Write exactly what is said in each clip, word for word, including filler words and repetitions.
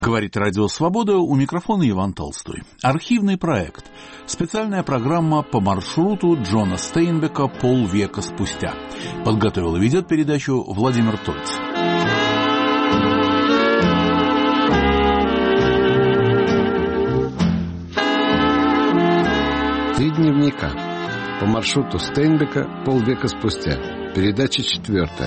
Говорит Радио Свобода, у микрофона Иван Толстой. Архивный проект. Специальная программа по маршруту Джона Стейнбека полвека спустя. Подготовил и ведет передачу Владимир Тольц. Три дневника. По маршруту Стейнбека полвека спустя. Передача четвертая.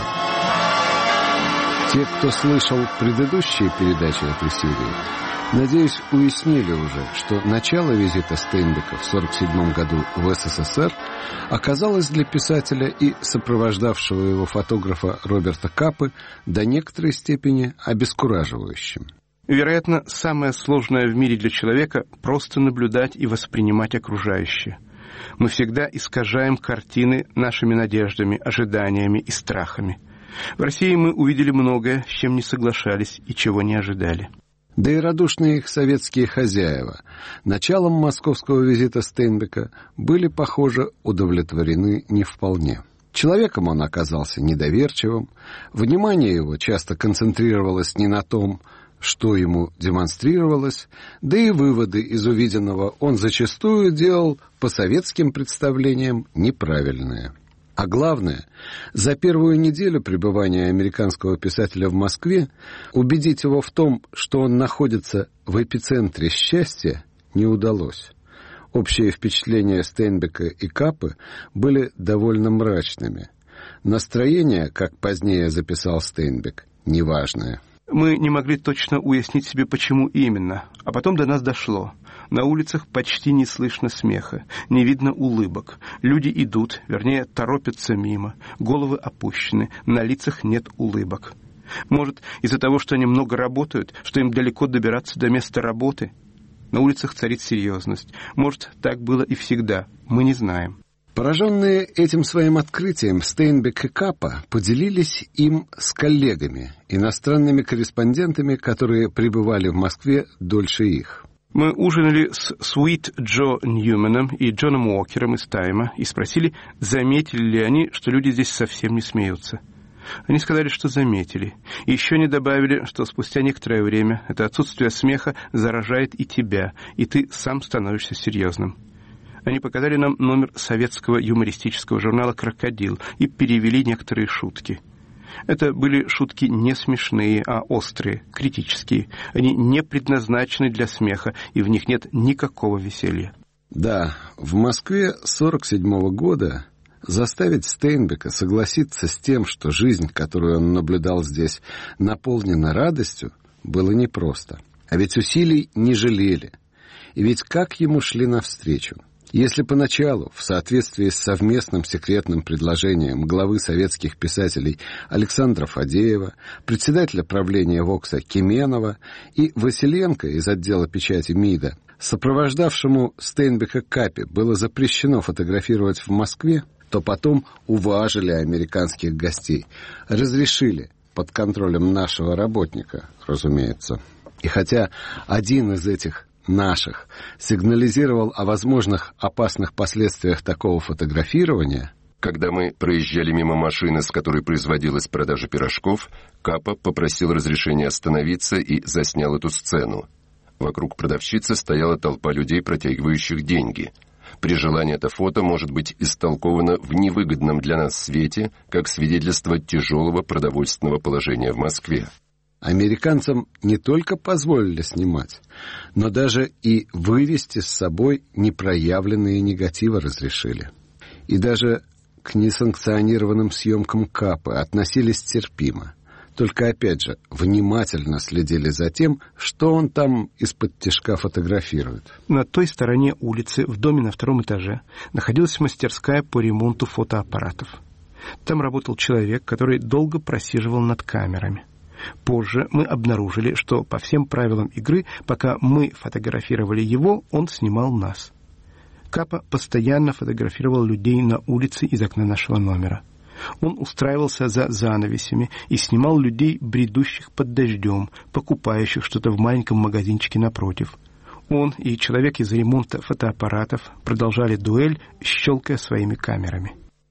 Те, кто слышал предыдущие передачи этой серии, надеюсь, уяснили уже, что начало визита Стейнбека в сорок седьмом году в СССР оказалось для писателя и сопровождавшего его фотографа Роберта Капы до некоторой степени обескураживающим. Вероятно, самое сложное в мире для человека – просто наблюдать и воспринимать окружающее. Мы всегда искажаем картины нашими надеждами, ожиданиями и страхами. В России мы увидели многое, с чем не соглашались и чего не ожидали. Да и радушные их советские хозяева началом московского визита Стейнбека были, похоже, удовлетворены не вполне. Человеком он оказался недоверчивым, внимание его часто концентрировалось не на том, что ему демонстрировалось, да и выводы из увиденного он зачастую делал по советским представлениям неправильные. А главное, за первую неделю пребывания американского писателя в Москве убедить его в том, что он находится в эпицентре счастья, не удалось. Общие впечатления Стейнбека и Капы были довольно мрачными. Настроение, как позднее записал Стейнбек, неважное. Мы не могли точно уяснить себе, почему именно, а потом до нас дошло. На улицах почти не слышно смеха, не видно улыбок. Люди идут, вернее, торопятся мимо, головы опущены, на лицах нет улыбок. Может, из-за того, что они много работают, что им далеко добираться до места работы? На улицах царит серьезность. Может, так было и всегда, мы не знаем. Пораженные этим своим открытием, Стейнбек и Капа поделились им с коллегами, иностранными корреспондентами, которые пребывали в Москве дольше их. Мы ужинали с Суит Джо Ньюманом и Джоном Уокером из «Тайма» и спросили, заметили ли они, что люди здесь совсем не смеются. Они сказали, что заметили. И еще не добавили, что спустя некоторое время это отсутствие смеха заражает и тебя, и ты сам становишься серьезным. Они показали нам номер советского юмористического журнала «Крокодил» и перевели некоторые шутки. Это были шутки не смешные, а острые, критические. Они не предназначены для смеха, и в них нет никакого веселья. Да, в Москве сорок седьмого года заставить Стейнбека согласиться с тем, что жизнь, которую он наблюдал здесь, наполнена радостью, было непросто. А ведь усилий не жалели. И ведь как ему шли навстречу? Если поначалу, в соответствии с совместным секретным предложением главы советских писателей Александра Фадеева, председателя правления ВОКСа Кеменова и Василенко из отдела печати МИДа, сопровождавшему Стейнбека Капе было запрещено фотографировать в Москве, то потом уважили американских гостей, разрешили под контролем нашего работника, разумеется. И хотя один из этих наших сигнализировал о возможных опасных последствиях такого фотографирования. Когда мы проезжали мимо машины, с которой производилась продажа пирожков, Капа попросил разрешения остановиться и заснял эту сцену. Вокруг продавщицы стояла толпа людей, протягивающих деньги. При желании это фото может быть истолковано в невыгодном для нас свете, как свидетельство тяжелого продовольственного положения в Москве. Американцам не только позволили снимать, но даже и вывести с собой непроявленные негативы разрешили. И даже к несанкционированным съемкам Капы относились терпимо. Только, опять же, внимательно следили за тем, что он там из-под тишка фотографирует. На той стороне улицы, в доме на втором этаже, находилась мастерская по ремонту фотоаппаратов. Там работал человек, который долго просиживал над камерами. Позже мы обнаружили, что по всем правилам игры, пока мы фотографировали его, он снимал нас. Капа постоянно фотографировал людей на улице из окна нашего номера. Он устраивался за занавесями и снимал людей, бредущих под дождем, покупающих что-то в маленьком магазинчике напротив. Он и человек из ремонта фотоаппаратов продолжали дуэль, щелкая своими камерами.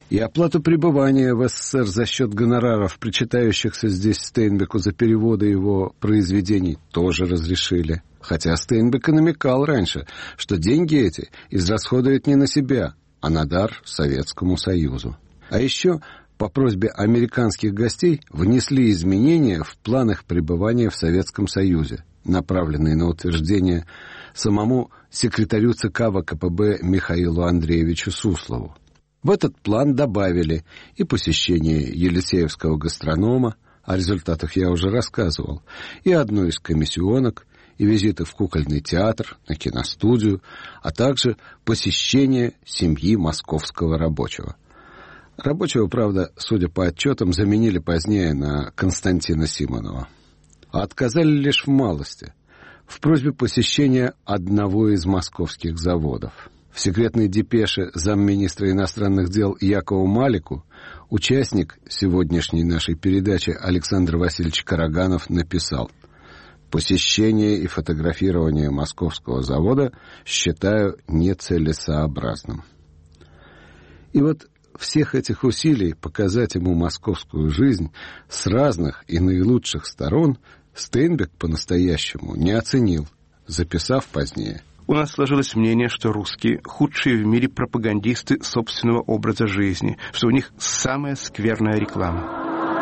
И оплату пребывания в СССР за счет гонораров, причитающихся здесь Стейнбеку за переводы его произведений, тоже разрешили. Хотя Стейнбек и намекал раньше, что деньги эти израсходует не на себя, а на дар Советскому Союзу. А еще по просьбе американских гостей внесли изменения в планах пребывания в Советском Союзе, направленные на утверждение самому секретарю ЦК ВКПБ Михаилу Андреевичу Суслову. В этот план добавили и посещение Елисеевского гастронома, о результатах я уже рассказывал, и одну из комиссионок, и визиты в кукольный театр, на киностудию, а также посещение семьи московского рабочего. Рабочего, правда, судя по отчетам, заменили позднее на Константина Симонова. А отказали лишь в малости, в просьбе посещения одного из московских заводов. В секретной депеше замминистра иностранных дел Якову Малику участник сегодняшней нашей передачи Александр Васильевич Караганов написал: «Посещение и фотографирование московского завода считаю нецелесообразным». И вот всех этих усилий показать ему московскую жизнь с разных и наилучших сторон Стейнбек по-настоящему не оценил, записав позднее: «У нас сложилось мнение, что русские – худшие в мире пропагандисты собственного образа жизни, что у них самая скверная реклама».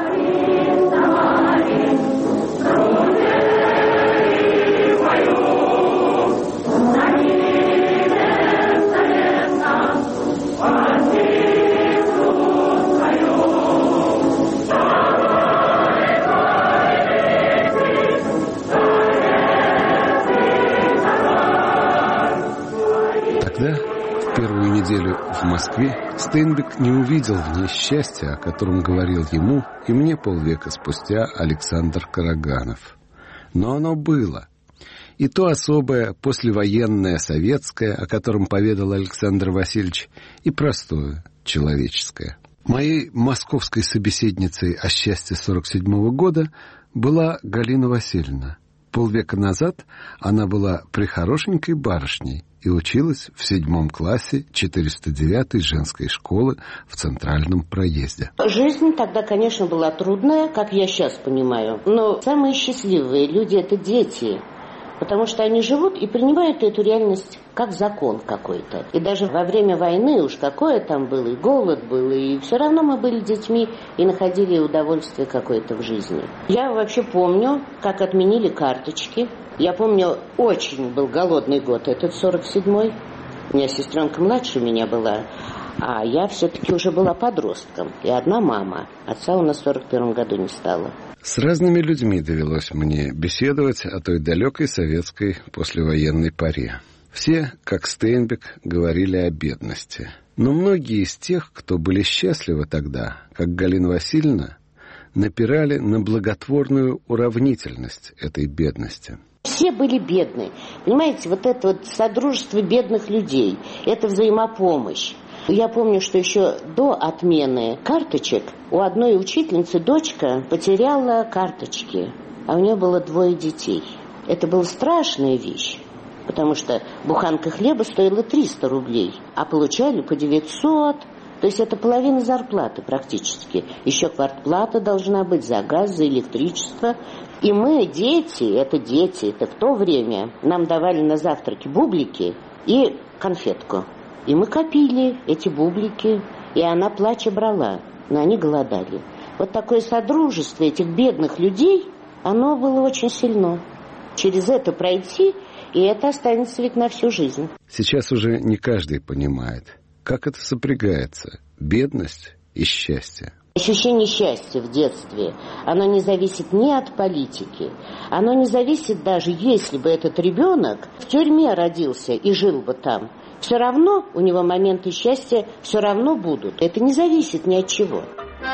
В Москве Стейнбек не увидел в ней счастья, о котором говорил ему и мне полвека спустя Александр Караганов. Но оно было. И то особое послевоенное советское, о котором поведал Александр Васильевич, и простое человеческое. Моей московской собеседницей о счастье сорок седьмого года была Галина Васильевна. Полвека назад она была прехорошенькой барышней и училась в седьмом классе четыреста девятой женской школы в Центральном проезде. Жизнь тогда, конечно, была трудная, как я сейчас понимаю. Но самые счастливые люди – это дети. Потому что они живут и принимают эту реальность как закон какой-то. И даже во время войны уж какое там было, и голод был, и все равно мы были детьми и находили удовольствие какое-то в жизни. Я вообще помню, как отменили карточки. Я помню, очень был голодный год, этот сорок седьмой. У меня сестренка младше меня была, а я все-таки уже была подростком. И одна мама. Отца у нас в сорок первом году не стало. С разными людьми довелось мне беседовать о той далекой советской послевоенной поре. Все, как Стейнбек, говорили о бедности. Но многие из тех, кто были счастливы тогда, как Галина Васильевна, напирали на благотворную уравнительность этой бедности. Все были бедны. Понимаете, вот это вот содружество бедных людей, это взаимопомощь. Я помню, что еще до отмены карточек у одной учительницы дочка потеряла карточки, а у нее было двое детей. Это была страшная вещь, потому что буханка хлеба стоила триста рублей, а получали по девятьсот. То есть это половина зарплаты практически. Еще квартплата должна быть за газ, за электричество. И мы, дети, это дети, это в то время нам давали на завтраки бублики и конфетку. И мы копили эти бублики, и она, плача, брала, но они голодали. Вот такое содружество этих бедных людей, оно было очень сильно. Через это пройти, и это останется ведь на всю жизнь. Сейчас уже не каждый понимает, как это сопрягается, бедность и счастье. Ощущение счастья в детстве, оно не зависит ни от политики, оно не зависит даже, если бы этот ребенок в тюрьме родился и жил бы там. Все равно у него моменты счастья все равно будут. Это не зависит ни от чего.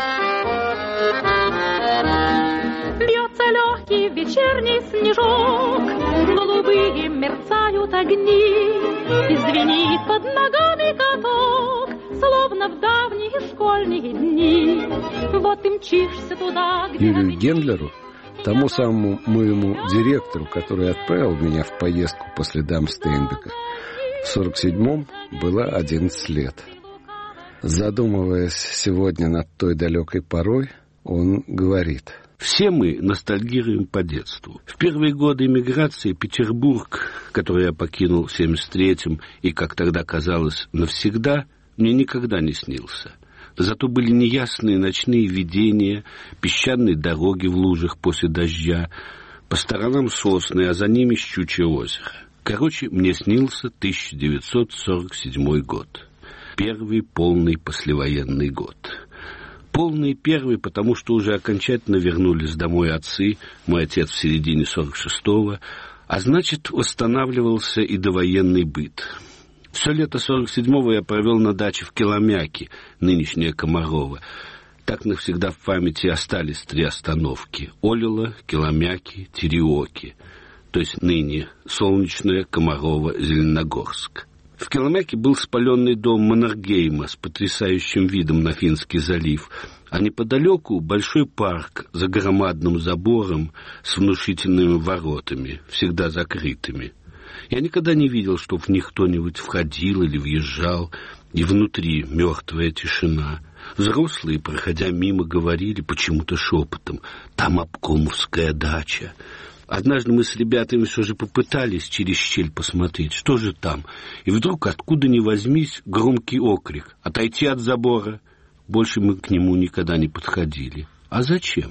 Бьется легкий вечерний снежок, голубые мерцают огни, и звенит под ногами каток, словно в давние школьные дни. Вот и мчишься туда, где... Юрию Гендлеру, тому самому моему директору, который отправил меня в поездку по следам Стейнбека, в сорок седьмом было одиннадцать лет. Задумываясь сегодня над той далекой порой, он говорит: все мы ностальгируем по детству. В первые годы эмиграции Петербург, который я покинул в семьдесят третьем и, как тогда казалось, навсегда, мне никогда не снился. Зато были неясные ночные видения, песчаные дороги в лужах после дождя, по сторонам сосны, а за ними Щучье озеро. Короче, мне снился тысяча девятьсот сорок седьмой год. Первый полный послевоенный год. Полный первый, потому что уже окончательно вернулись домой отцы, мой отец в середине сорок шестого, а значит, восстанавливался и довоенный быт. Все лето сорок седьмого я провел на даче в Киломяке, нынешняя Комарова. Так навсегда в памяти остались три остановки: Олила, Киломяки, Тереоки, то есть ныне Солнечная, Комарова, Зеленогорск. В Киломяке был спаленный дом Маннергейма с потрясающим видом на Финский залив, а неподалеку большой парк за громадным забором с внушительными воротами, всегда закрытыми. Я никогда не видел, чтоб в них кто-нибудь входил или въезжал, и внутри мертвая тишина. Взрослые, проходя мимо, говорили почему-то шепотом: «Там обкомовская дача». Однажды мы с ребятами все же попытались через щель посмотреть, что же там. И вдруг, откуда ни возьмись, громкий окрик: «Отойти от забора!» Больше мы к нему никогда не подходили. А зачем?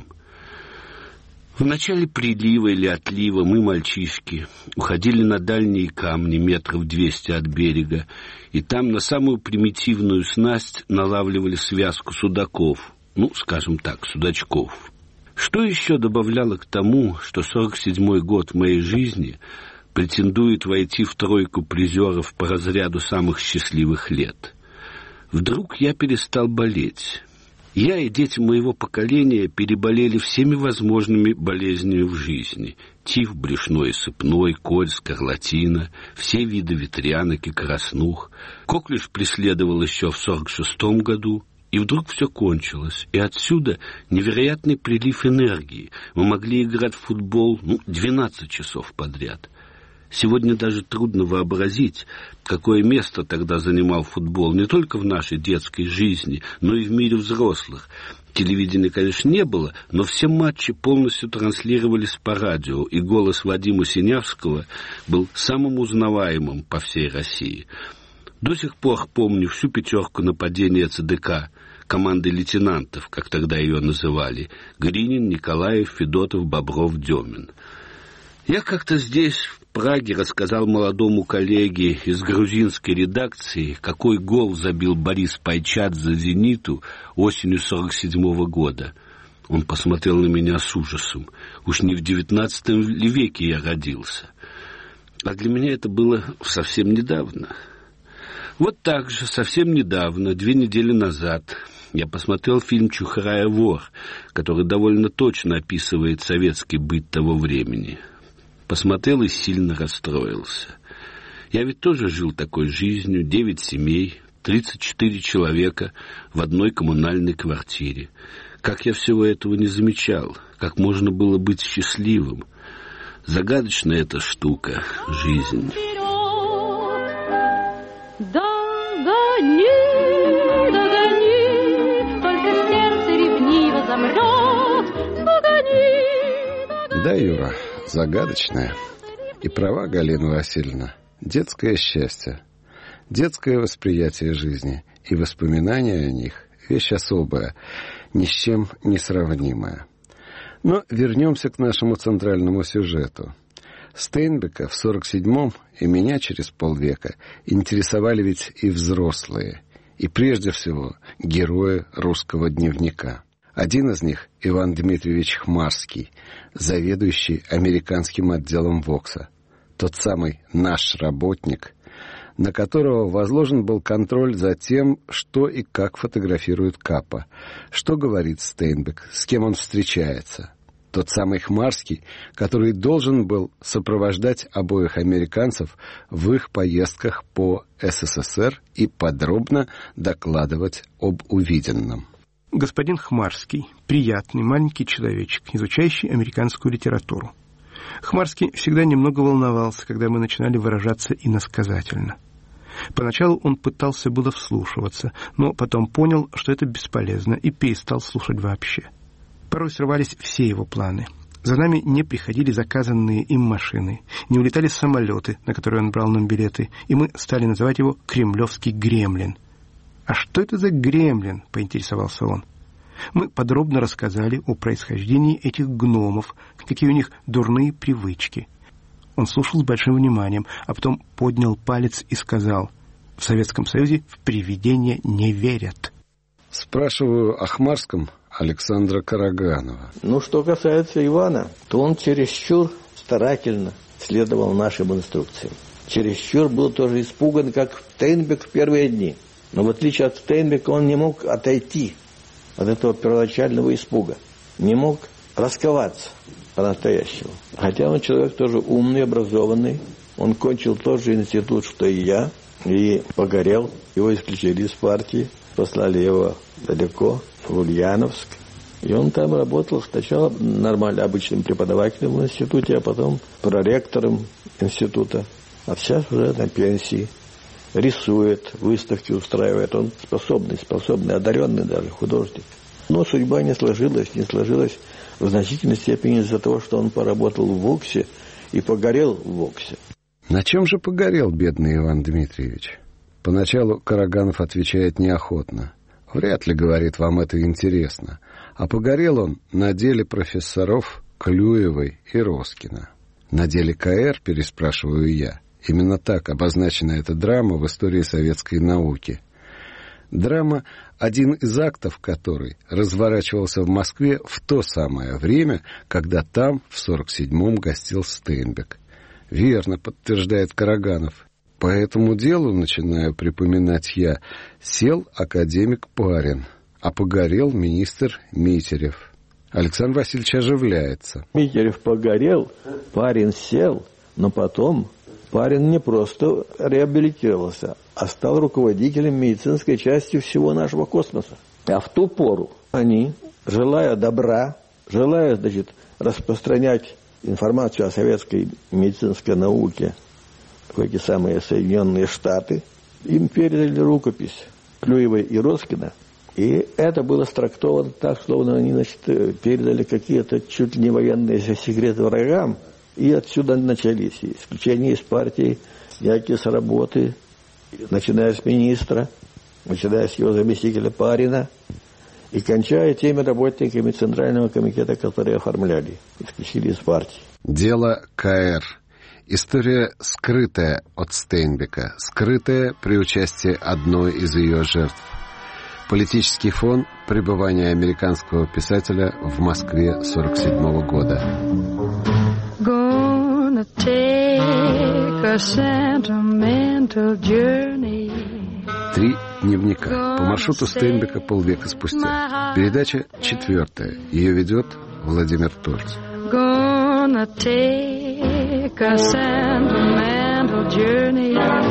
В начале прилива или отлива мы, мальчишки, уходили на дальние камни метров двести от берега, и там на самую примитивную снасть налавливали связку судаков, ну, скажем так, судачков. Что еще добавляло к тому, что сорок седьмой год в моей жизни претендует войти в тройку призеров по разряду самых счастливых лет? Вдруг я перестал болеть. Я и дети моего поколения переболели всеми возможными болезнями в жизни: тиф брюшной и сыпной, корь, скарлатина, все виды ветрянок и краснух. Коклюш преследовал еще в сорок шестом году. И вдруг все кончилось, и отсюда невероятный прилив энергии. Мы могли играть в футбол, ну, двенадцать часов подряд. Сегодня даже трудно вообразить, какое место тогда занимал футбол не только в нашей детской жизни, но и в мире взрослых. Телевидения, конечно, не было, но все матчи полностью транслировались по радио, и голос Вадима Синявского был самым узнаваемым по всей России. До сих пор помню всю пятерку нападения ЦДК, команды лейтенантов, как тогда ее называли: Гринин, Николаев, Федотов, Бобров, Демин. Я как-то здесь, в Праге, рассказал молодому коллеге из грузинской редакции, какой гол забил Борис Пайчат за «Зениту» осенью сорок седьмого года. Он посмотрел на меня с ужасом. Уж не в девятнадцатом веке я родился. А для меня это было совсем недавно. Вот так же, совсем недавно, две недели назад, я посмотрел фильм «Чухрая вор», который довольно точно описывает советский быт того времени. Посмотрел и сильно расстроился. Я ведь тоже жил такой жизнью: девять семей, тридцать четыре человека в одной коммунальной квартире. Как я всего этого не замечал, как можно было быть счастливым. Загадочная эта штука — жизнь. Догони, догони, только сердце ревниво замрет. Догони, догони. Да, Юра, загадочная. И права Галина Васильевна. Детское счастье, детское восприятие жизни и воспоминания о них — вещь особая, ни с чем не сравнимая. Но вернемся к нашему центральному сюжету. Стейнбека в сорок седьмом и меня через полвека интересовали ведь и взрослые, и прежде всего герои русского дневника. Один из них — Иван Дмитриевич Хмарский, заведующий американским отделом ВОКСа, тот самый наш работник, на которого возложен был контроль за тем, что и как фотографирует Капа, что говорит Стейнбек, с кем он встречается. Тот самый Хмарский, который должен был сопровождать обоих американцев в их поездках по СССР и подробно докладывать об увиденном. Господин Хмарский — приятный маленький человечек, изучающий американскую литературу. Хмарский всегда немного волновался, когда мы начинали выражаться иносказательно. Поначалу он пытался было вслушиваться, но потом понял, что это бесполезно, и перестал слушать вообще. Порой срывались все его планы. За нами не приходили заказанные им машины, не улетали самолеты, на которые он брал нам билеты, и мы стали называть его «Кремлевский гремлин». «А что это за гремлин?» — поинтересовался он. Мы подробно рассказали о происхождении этих гномов, какие у них дурные привычки. Он слушал с большим вниманием, а потом поднял палец и сказал: «В Советском Союзе в привидения не верят». Спрашиваю о Хмарском Александра Караганова. Ну, что касается Ивана, то он чересчур старательно следовал нашим инструкциям. Чересчур был тоже испуган, как Стейнбек в первые дни. Но в отличие от Стейнбека он не мог отойти от этого первоначального испуга. Не мог расковаться по-настоящему. Хотя он человек тоже умный, образованный. Он кончил тот же институт, что и я. И погорел. Его исключили из партии. Послали его далеко, в Ульяновск. И он там работал сначала нормально обычным преподавателем в институте, а потом проректором института. А сейчас уже на пенсии. Рисует, выставки устраивает. Он способный, способный, одаренный даже художник. Но судьба не сложилась, не сложилась в значительной степени из-за того, что он поработал в ВОКСе и погорел в ВОКСе. На чем же погорел бедный Иван Дмитриевич? Поначалу Караганов отвечает неохотно. Вряд ли, говорит, вам это интересно. А погорел он на деле профессоров Клюевой и Роскина. На деле КР, переспрашиваю я. Именно так обозначена эта драма в истории советской науки. Драма, один из актов которой разворачивался в Москве в то самое время, когда там, в сорок седьмом, гостил Стейнбек. Верно, подтверждает Караганов. По этому делу, начинаю припоминать я, сел академик Парин, а погорел министр Митерев. Александр Васильевич оживляется. Митерев погорел, Парин сел, но потом Парин не просто реабилитировался, а стал руководителем медицинской части всего нашего космоса. А в ту пору они, желая добра, желая, значит, распространять информацию о советской медицинской науке в эти самые Соединенные Штаты, им передали рукопись Клюевой и Роскина, и это было страктовано так, словно они, значит, передали какие-то чуть ли не военные секреты врагам, и отсюда начались исключения из партии, всякие с работы, начиная с министра, начиная с его заместителя Парина, и кончая теми работниками Центрального комитета, которые оформляли, исключили из партии. Дело КР. История, скрытая от Стейнбека, скрытая при участии одной из ее жертв. Политический фон пребывания американского писателя в Москве сорок седьмого года. Gonna take a sentimental journey. Три дневника. По маршруту Стейнбека полвека спустя. Передача четвертая. Ее ведет Владимир Торц. Gonna take a sentimental journey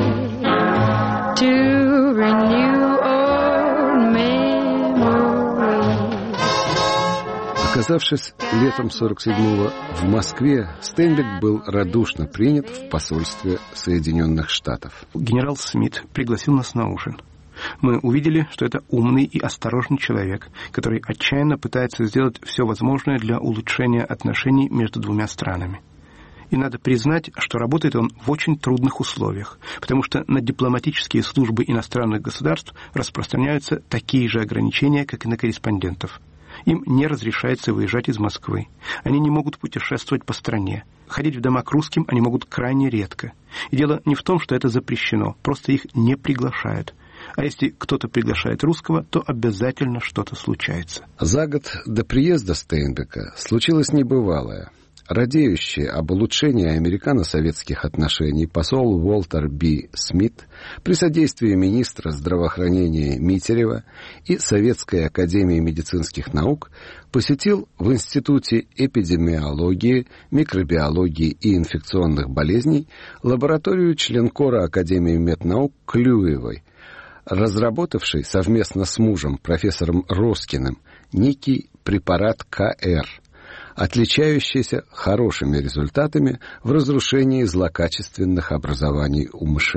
to renew old memories. Оказавшись летом сорок седьмого в Москве, Стейнбек был радушно принят в посольстве Соединенных Штатов. Генерал Смит пригласил нас на ужин. Мы увидели, что это умный и осторожный человек, который отчаянно пытается сделать все возможное для улучшения отношений между двумя странами. И надо признать, что работает он в очень трудных условиях, потому что на дипломатические службы иностранных государств распространяются такие же ограничения, как и на корреспондентов. Им не разрешается выезжать из Москвы. Они не могут путешествовать по стране. Ходить в дома к русским они могут крайне редко. И дело не в том, что это запрещено, просто их не приглашают. А если кто-то приглашает русского, то обязательно что-то случается. За год до приезда Стейнбека случилось небывалое. Радеющий об улучшении американо-советских отношений посол Уолтер Би Смит при содействии министра здравоохранения Митерева и Советской академии медицинских наук посетил в Институте эпидемиологии, микробиологии и инфекционных болезней лабораторию членкора Академии меднаук Клюевой, разработавший совместно с мужем, профессором Роскиным, некий препарат КР, отличающийся хорошими результатами в разрушении злокачественных образований у мышей.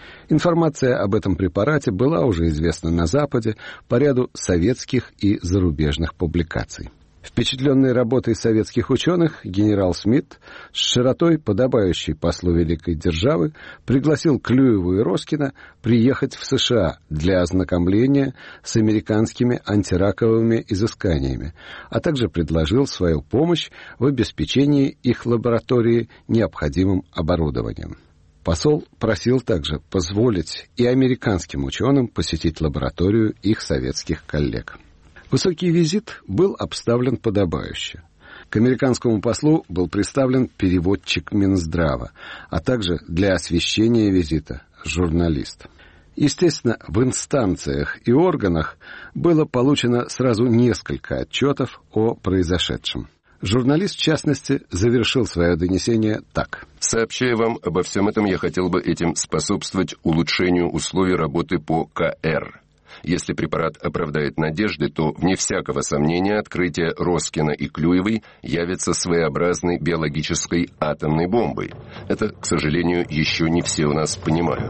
Информация об этом препарате была уже известна на Западе по ряду советских и зарубежных публикаций. Впечатленный работой советских ученых, генерал Смит с широтой, подобающей послу великой державы, пригласил Клюеву и Роскина приехать в США для ознакомления с американскими антираковыми изысканиями, а также предложил свою помощь в обеспечении их лаборатории необходимым оборудованием. Посол просил также позволить и американским ученым посетить лабораторию их советских коллег. Высокий визит был обставлен подобающе. К американскому послу был представлен переводчик Минздрава, а также для освещения визита журналист. Естественно, в инстанциях и органах было получено сразу несколько отчетов о произошедшем. Журналист, в частности, завершил свое донесение так. «Сообщая вам обо всем этом, я хотел бы этим способствовать улучшению условий работы по ка эр. Если препарат оправдает надежды, то, вне всякого сомнения, открытие Роскина и Клюевой явится своеобразной биологической атомной бомбой. Это, к сожалению, еще не все у нас понимают».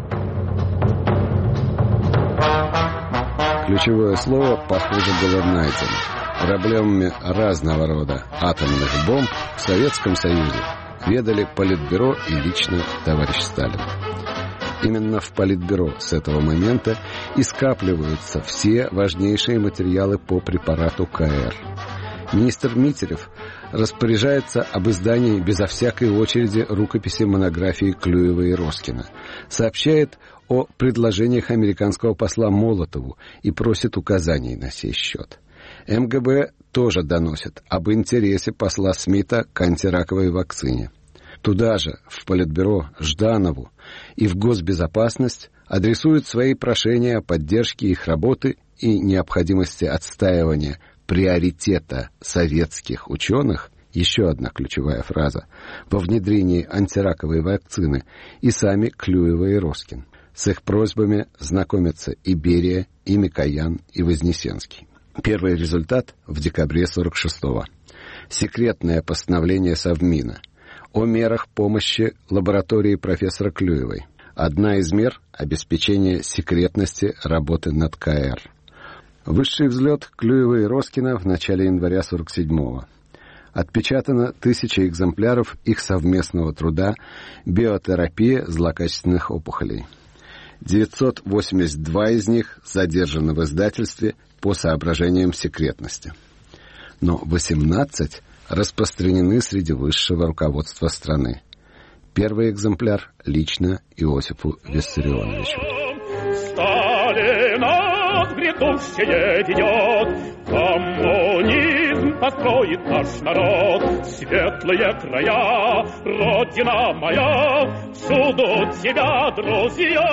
Ключевое слово, похоже, было найдено. Проблемами разного рода атомных бомб в Советском Союзе ведали Политбюро и лично товарищ Сталин. Именно в Политбюро с этого момента и скапливаются все важнейшие материалы по препарату ка эр. Министр Митерев распоряжается об издании безо всякой очереди рукописи монографии Клюева и Роскина, сообщает о предложениях американского посла Молотову и просит указаний на сей счет. эм гэ бэ тоже доносит об интересе посла Смита к антираковой вакцине. Туда же, в Политбюро, Жданову и в Госбезопасность адресуют свои прошения о поддержке их работы и необходимости отстаивания приоритета советских ученых, еще одна ключевая фраза, во внедрении антираковой вакцины, и сами Клюева и Роскин. С их просьбами знакомятся и Берия, и Микоян, и Вознесенский. Первый результат в декабре сорок шестого. Секретное постановление Совмина о мерах помощи лаборатории профессора Клюевой. Одна из мер – обеспечение секретности работы над ка эр. Высший взлет Клюева и Роскина в начале января сорок седьмого. Отпечатано тысяча экземпляров их совместного труда «Биотерапия злокачественных опухолей». девятьсот восемьдесят два из них задержаны в издательстве по соображениям секретности. Но восемнадцать распространены среди высшего руководства страны. Первый экземпляр лично Иосифу Виссарионовичу. Сталин от грядущее ведет, коммунизм построит наш народ, светлые края, родина моя, всюду тебя, друзья.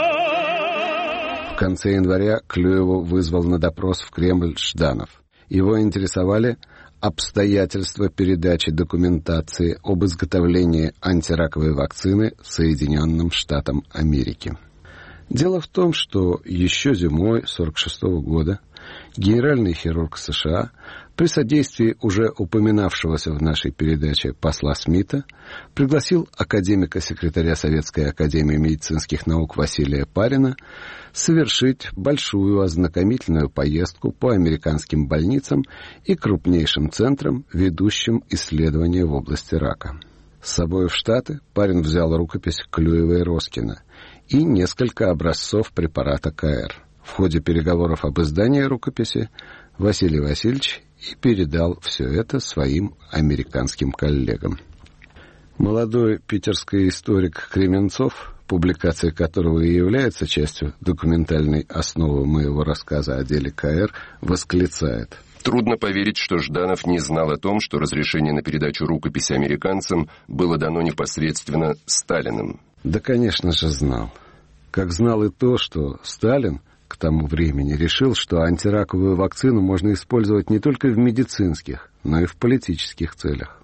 В конце января Клюеву вызвал на допрос в Кремль Жданов. Его интересовали обстоятельства передачи документации об изготовлении антираковой вакцины Соединенным Штатам Америки. Дело в том, что еще зимой сорок шестого года генеральный хирург США при содействии уже упоминавшегося в нашей передаче посла Смита пригласил академика-секретаря Советской академии медицинских наук Василия Парина совершить большую ознакомительную поездку по американским больницам и крупнейшим центрам, ведущим исследования в области рака. С собой в Штаты Парин взял рукопись Клюева и Роскина и несколько образцов препарата ка эр. В ходе переговоров об издании рукописи Василий Васильевич и передал все это своим американским коллегам. Молодой питерский историк Кременцов, публикация которого и является частью документальной основы моего рассказа о деле ка эр, восклицает: «Трудно поверить, что Жданов не знал о том, что разрешение на передачу рукописи американцам было дано непосредственно Сталиным». Да, конечно же, знал. Как знал и то, что Сталин к тому времени решил, что антираковую вакцину можно использовать не только в медицинских, но и в политических целях.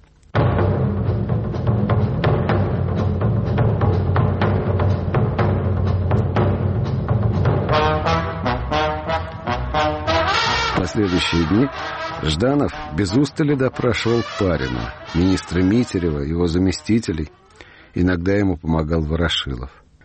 В последующие дни Жданов без устали допрашивал Парина, министра Митерева, его заместителей. Иногда ему помогал Ворошилов.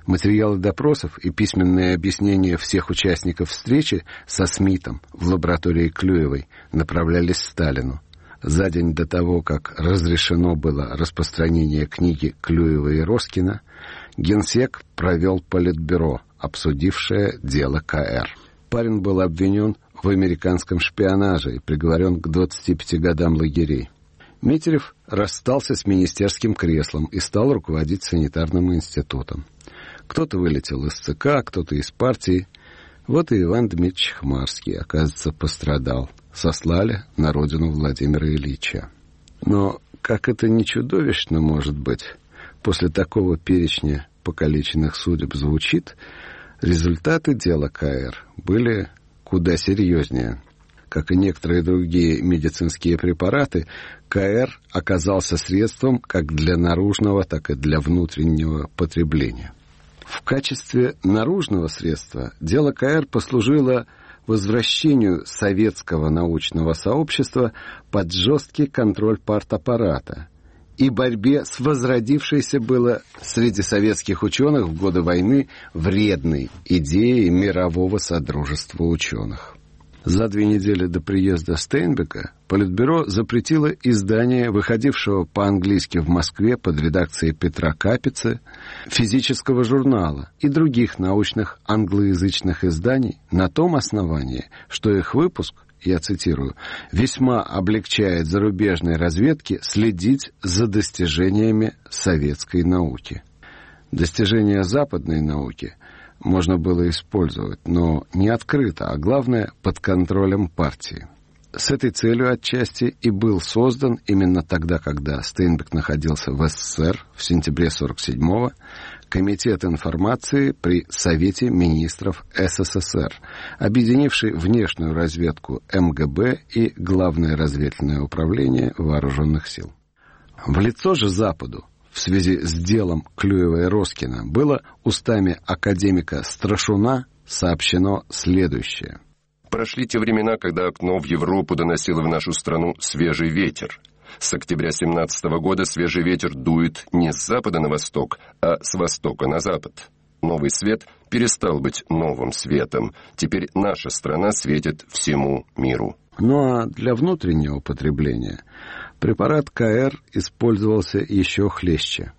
Материалы допросов и письменные объяснения всех участников встречи со Смитом в лаборатории Клюевой направлялись Сталину. За день до того, как разрешено было распространение книги Клюева и Роскина, Генсек провел политбюро, обсудившее дело КР. Парень был обвинен в американском шпионаже и приговорен к двадцати пяти годам лагерей. Митерев расстался с министерским креслом и стал руководить санитарным институтом. Кто-то вылетел из ЦК, кто-то из партии. Вот и Иван Дмитриевич Хмарский, оказывается, пострадал. Сослали на родину Владимира Ильича. Но как это не чудовищно может быть, после такого перечня покалеченных судеб звучит, результаты дела КР были куда серьезнее. Как и некоторые другие медицинские препараты, КР оказался средством как для наружного, так и для внутреннего потребления. В качестве наружного средства дело КР послужило возвращению советского научного сообщества под жесткий контроль партаппарата и борьбе с возродившейся было среди советских ученых в годы войны вредной идеей мирового содружества ученых. За две недели до приезда Стейнбека Политбюро запретило издание, выходившего по-английски в Москве под редакцией Петра Капицы, физического журнала и других научных англоязычных изданий на том основании, что их выпуск, я цитирую, «весьма облегчает зарубежной разведке следить за достижениями советской науки». Достижения западной науки можно было использовать, но не открыто, а главное, под контролем партии. С этой целью отчасти и был создан именно тогда, когда Стейнбек находился в СССР в сентябре сорок седьмого, Комитет информации при Совете министров СССР, объединивший внешнюю разведку МГБ и Главное разведывательное управление Вооруженных сил. В лицо же Западу в связи с делом Клюева и Роскина было устами академика Страшуна сообщено следующее. Прошли те времена, когда окно в Европу доносило в нашу страну свежий ветер. С октября семнадцатого года свежий ветер дует не с запада на восток, а с востока на запад. Новый свет перестал быть новым светом. Теперь наша страна светит всему миру. Ну а для внутреннего потребления препарат КР использовался еще хлеще.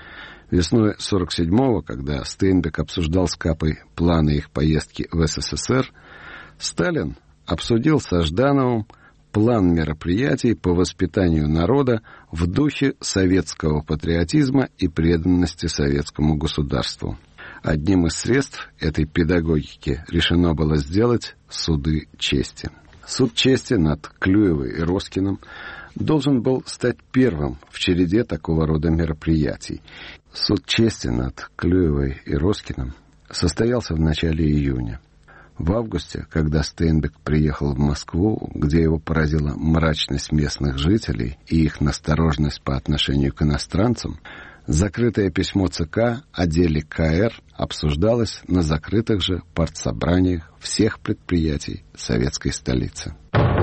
Весной сорок седьмого, когда Стейнбек обсуждал с Капой планы их поездки в СССР, Сталин обсудил со Ждановым план мероприятий по воспитанию народа в духе советского патриотизма и преданности советскому государству. Одним из средств этой педагогики решено было сделать суды чести. Суд чести над Клюевой и Роскиным должен был стать первым в череде такого рода мероприятий. Суд чести над Клюевой и Роскиным состоялся в начале июня. В августе, когда Стейнбек приехал в Москву, где его поразила мрачность местных жителей и их настороженность по отношению к иностранцам, закрытое письмо ЦК о деле КР обсуждалось на закрытых же партсобраниях всех предприятий советской столицы.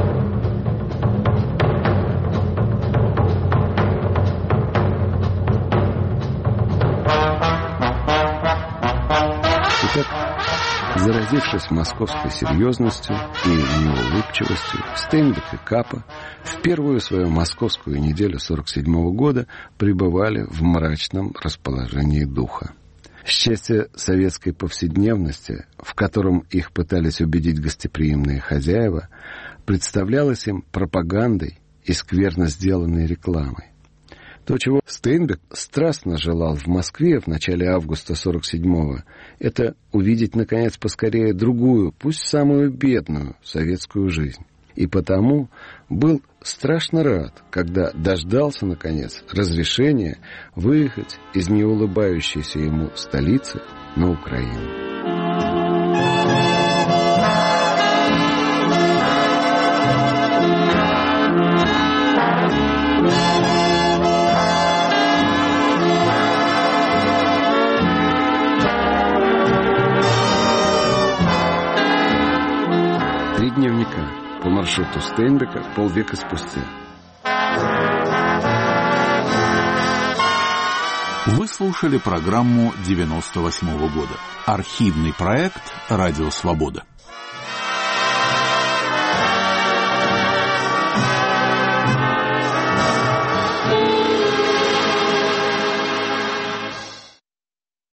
Итак, заразившись московской серьезностью и неулыбчивостью, Стейнбек и Капа в первую свою московскую неделю сорок седьмого года пребывали в мрачном расположении духа. Счастье советской повседневности, в котором их пытались убедить гостеприимные хозяева, представлялось им пропагандой и скверно сделанной рекламой. То, чего Стейнбек страстно желал в Москве в начале августа сорок седьмого, это увидеть, наконец, поскорее другую, пусть самую бедную, советскую жизнь. И потому был страшно рад, когда дождался, наконец, разрешения выехать из неулыбающейся ему столицы на Украину. Три дневника по маршруту Стейнбека полвека спустя. Вы слушали программу девяносто восьмого года. Архивный проект «Радио Свобода».